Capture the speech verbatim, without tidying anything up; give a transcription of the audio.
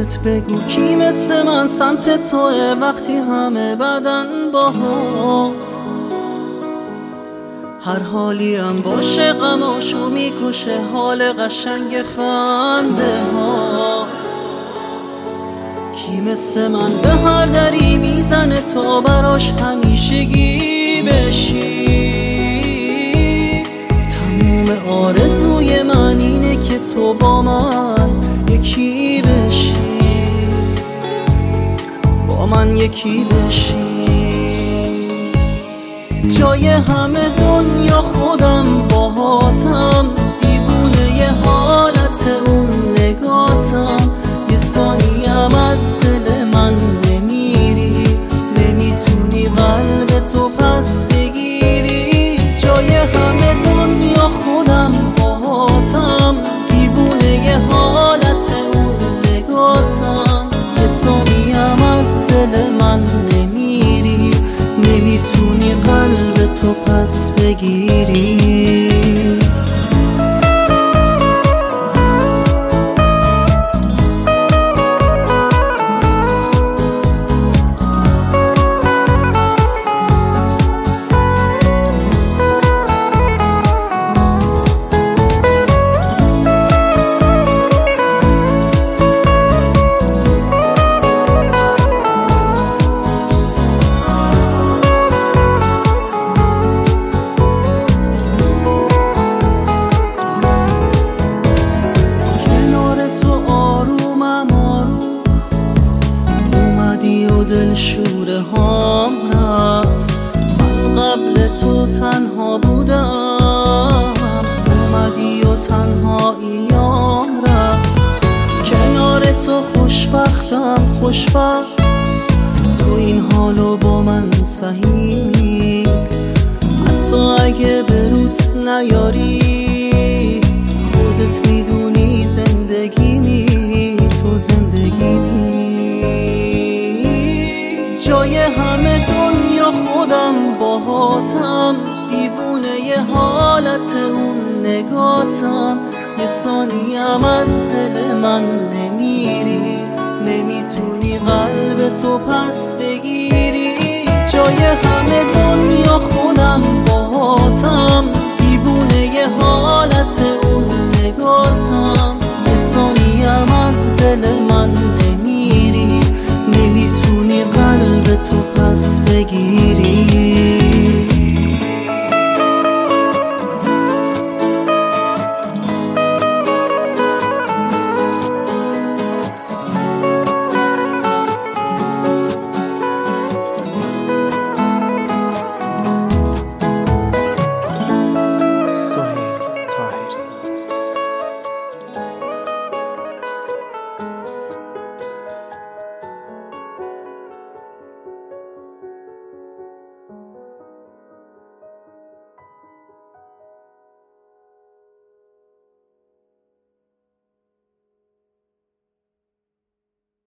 خودت بگو کی مثل من سمت توه وقتی همه بدن باهات. هر حالی هم باشه غماشو میکشه حال قشنگ خنده هات. کی مثل من به هر دری میزنه تا براش همیشگی بشی. تموم آرزوی من اینه که تو با من یکی بشی، با من یکی بشی. جای همه دنیا خودم باهاتم، دیوونه ی حالت اون نگاتم. یه ثانیم از دل من نمیری، نمیتونی قلب تو پس بگیری. جای همه دنیا خودم باهاتم، دیوونه ی حالت اون نگاتم. یه ثانیم از دل من نمیری، نمیتونی قلب تو پس بگیری. دل شوره هام رفت، من قبل تو تنها بودم. اومدی و تنهاییام رفت، کنار تو خوشبختم خوشبخت. تو این حالو با من سهیمی، حتی اگه بروت نیاری. خودت میدونی زندگیمی، تو زندگیمی. جای همه دنیا خودم باهاتم، دیوونه ی حالت اون نگاتم. یه ثانیم از دل من نمیری، نمیتونی قلب تو پس بگیری.